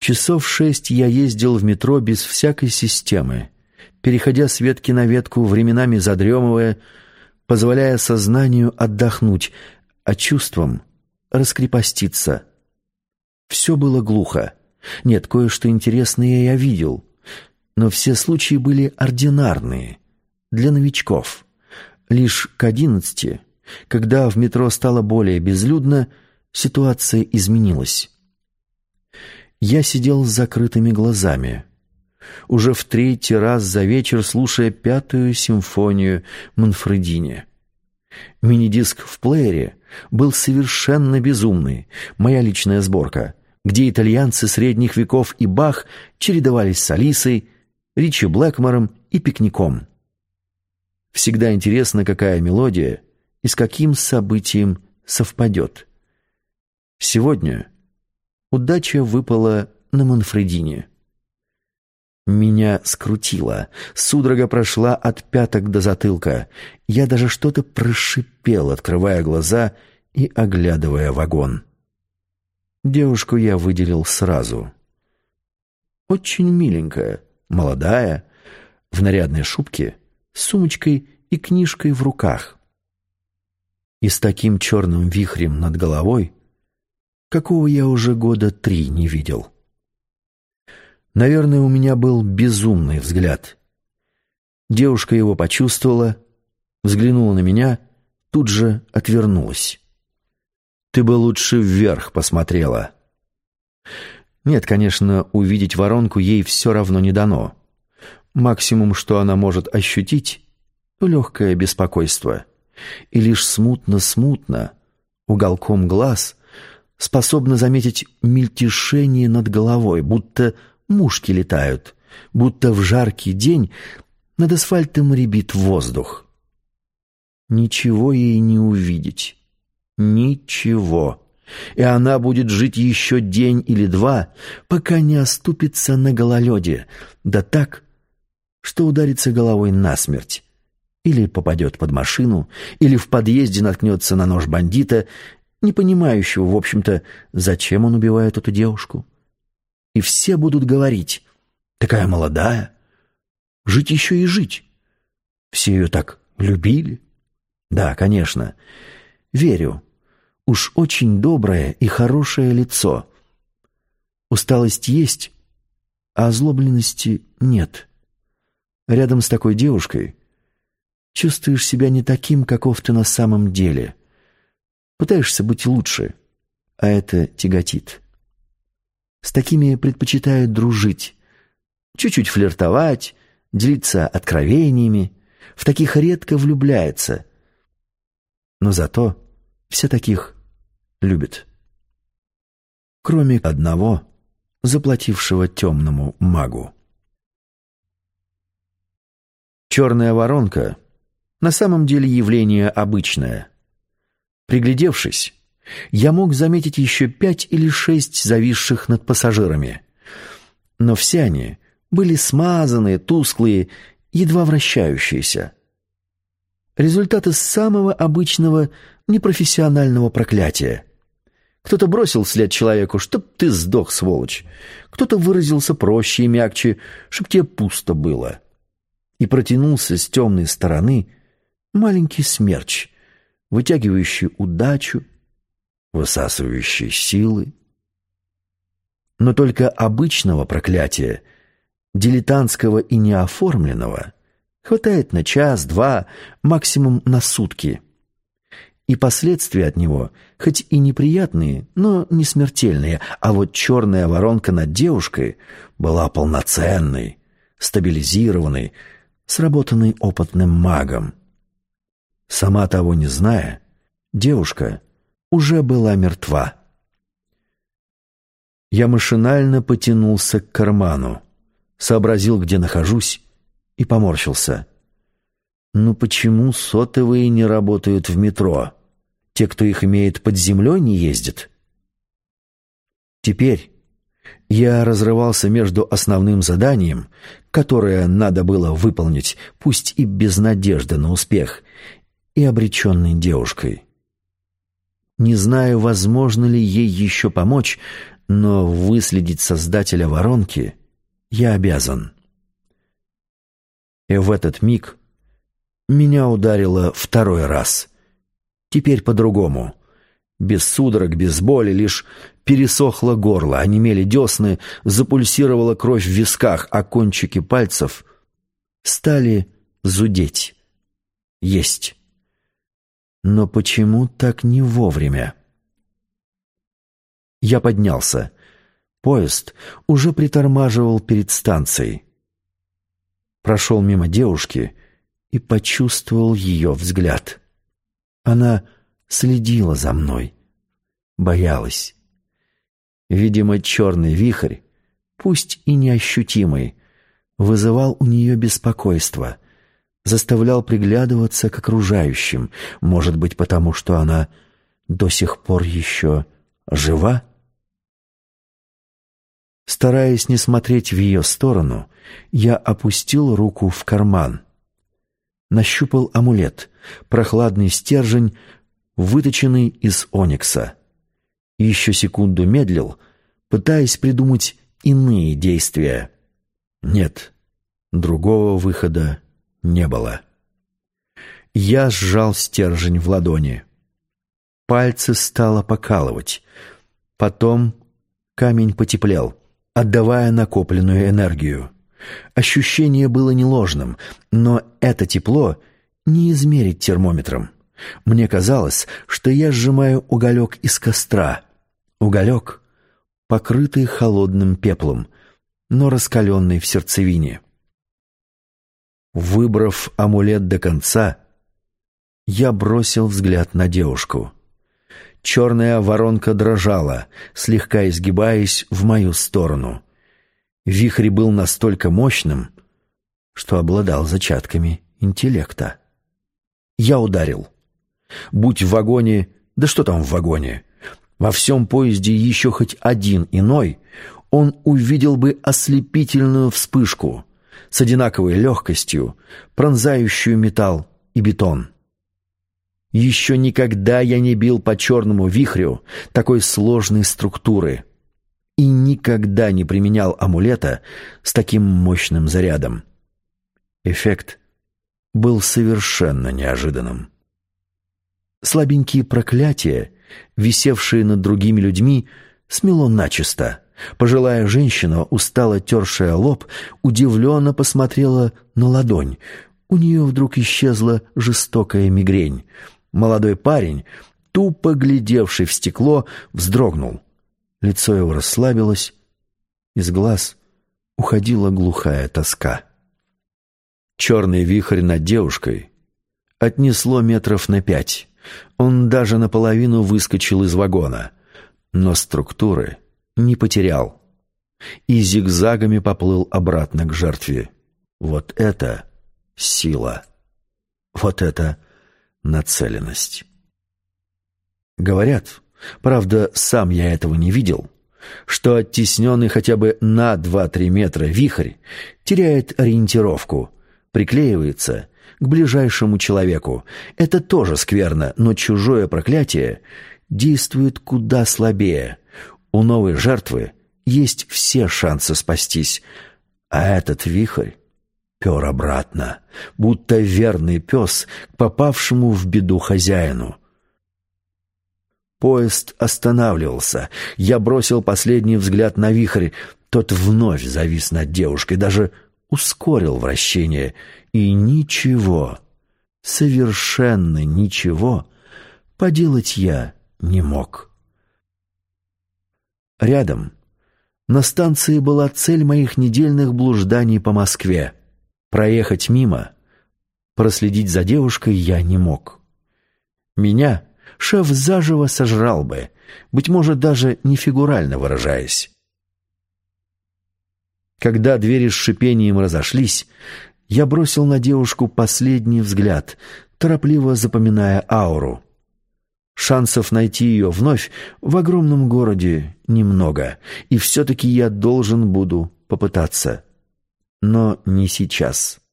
Часов 6 я ездил в метро без всякой системы, переходя с ветки на ветку, временами задремывая, позволяя сознанию отдохнуть, а чувствам раскрепоститься. Все было глухо. Нет, кое-что интересное я видел, но все случаи были ординарные, для новичков. Лишь к 11, когда в метро стало более безлюдно, ситуация изменилась. Я сидел с закрытыми глазами, уже в 3-й раз за вечер слушая 5-ю симфонию Манфредини. Мини-диск в плеере был совершенно безумный, моя личная сборка, где итальянцы средних веков и Бах чередовались с Алисой, Ричи Блэкмором и Пикником. Всегда интересно, какая мелодия и с каким событием совпадет. Сегодня удача выпала на Манфредини. Меня скрутило, судорога прошла от пяток до затылка. Я даже что-то прошипел, открывая глаза и оглядывая вагон. Девушку я выделил сразу. Очень миленькая, молодая, в нарядной шубке, с сумочкой и книжкой в руках. И с таким черным вихрем над головой, какого я уже года 3 не видел. Наверное, у меня был безумный взгляд. Девушка его почувствовала, взглянула на меня, тут же отвернулась. «Ты бы лучше вверх посмотрела». Нет, конечно, увидеть воронку ей все равно не дано. Максимум, что она может ощутить — легкое беспокойство. И лишь смутно, уголком глаз, способна заметить мельтешение над головой, будто мушки летают, будто в жаркий день над асфальтом рябит воздух. Ничего ей не увидеть. Ничего. И она будет жить еще день или 2, пока не оступится на гололеде, да так, что ударится головой насмерть, или попадет под машину, или в подъезде наткнется на нож бандита, не понимающего, в общем-то, зачем он убивает эту девушку. И все будут говорить: такая молодая, жить еще и жить. Все ее так любили. Да, конечно, верю. Уж очень доброе и хорошее лицо. Усталость есть, а озлобленности нет. Рядом с такой девушкой чувствуешь себя не таким, каков ты на самом деле. Пытаешься быть лучше, а это тяготит. С такими предпочитают дружить, чуть-чуть флиртовать, делиться откровениями. В таких редко влюбляются. Но зато все таких любят. Кроме одного, заплатившего темному магу. Черная воронка на самом деле явление обычное. Приглядевшись, я мог заметить еще 5 или 6 зависших над пассажирами. Но все они были смазанные, тусклые, едва вращающиеся. Результаты самого обычного непрофессионального проклятия. Кто-то бросил вслед человеку: «Чтоб ты сдох, сволочь!» Кто-то выразился проще и мягче: «Чтоб тебе пусто было!» И протянулся с темной стороны маленький смерч, вытягивающий удачу, высасывающий силы. Но только обычного проклятия, дилетантского и неоформленного, хватает на час-два, максимум на сутки. И последствия от него, хоть и неприятные, но не смертельные, а вот черная воронка над девушкой была полноценной, стабилизированной, сработанной опытным магом. Сама того не зная, девушка уже была мертва. Я машинально потянулся к карману, сообразил, где нахожусь, и поморщился. Ну почему сотовые не работают в метро? Те, кто их имеет, под землей не ездят? Теперь я разрывался между основным заданием, которое надо было выполнить, пусть и без надежды на успех, и обреченной девушкой. Не знаю, возможно ли ей еще помочь, но выследить создателя воронки я обязан. И в этот миг меня ударило второй раз. Теперь по-другому. Без судорог, без боли, лишь пересохло горло, онемели десны, запульсировала кровь в висках, а кончики пальцев стали зудеть. Есть. Но почему так не вовремя? Я поднялся. Поезд уже притормаживал перед станцией. Прошел мимо девушки и почувствовал ее взгляд. Она следила за мной, боялась. Видимо, черный вихрь, пусть и неощутимый, вызывал у нее беспокойство, заставлял приглядываться к окружающим, может быть, потому что она до сих пор еще жива? Стараясь не смотреть в ее сторону, я опустил руку в карман. Нащупал амулет, прохладный стержень, выточенный из оникса. Еще секунду медлил, пытаясь придумать иные действия. Нет, другого выхода не было. Я сжал стержень в ладони. Пальцы стало покалывать. Потом камень потеплел, отдавая накопленную энергию. Ощущение было не ложным, но это тепло не измерить термометром. Мне казалось, что я сжимаю уголек из костра. Уголек, покрытый холодным пеплом, но раскаленный в сердцевине. Выбрав амулет до конца, я бросил взгляд на девушку. Черная воронка дрожала, слегка изгибаясь в мою сторону. Вихрь был настолько мощным, что обладал зачатками интеллекта. Я ударил. Будь в вагоне, да что там в вагоне, во всем поезде еще хоть один иной, он увидел бы ослепительную вспышку с одинаковой легкостью, пронзающую металл и бетон. Еще никогда я не бил по черному вихрю такой сложной структуры и никогда не применял амулета с таким мощным зарядом. Эффект был совершенно неожиданным. Слабенькие проклятия, висевшие над другими людьми, смело начисто. Пожилая женщина, устало тершая лоб, удивленно посмотрела на ладонь. У нее вдруг исчезла жестокая мигрень. Молодой парень, тупо глядевший в стекло, вздрогнул. Лицо его расслабилось, из глаз уходила глухая тоска. Черный вихрь над девушкой отнесло метров на 5. Он даже наполовину выскочил из вагона, но структуры не потерял и зигзагами поплыл обратно к жертве. Вот это сила! Вот это нацеленность! Говорят, правда, сам я этого не видел, что оттесненный хотя бы на 2-3 метра вихрь теряет ориентировку, приклеивается к ближайшему человеку. Это тоже скверно, но чужое проклятие действует куда слабее. У новой жертвы есть все шансы спастись, а этот вихрь пер обратно, будто верный пес к попавшему в беду хозяину. Поезд останавливался. Я бросил последний взгляд на вихрь. Тот вновь завис над девушкой, даже ускорил вращение. И ничего, совершенно ничего поделать я не мог. Рядом, на станции, была цель моих недельных блужданий по Москве. Проехать мимо, проследить за девушкой я не мог. Меня шеф заживо сожрал бы, быть может, даже не фигурально выражаясь. Когда двери с шипением разошлись, я бросил на девушку последний взгляд, торопливо запоминая ауру. Шансов найти ее вновь в огромном городе немного, и все-таки я должен буду попытаться. Но не сейчас.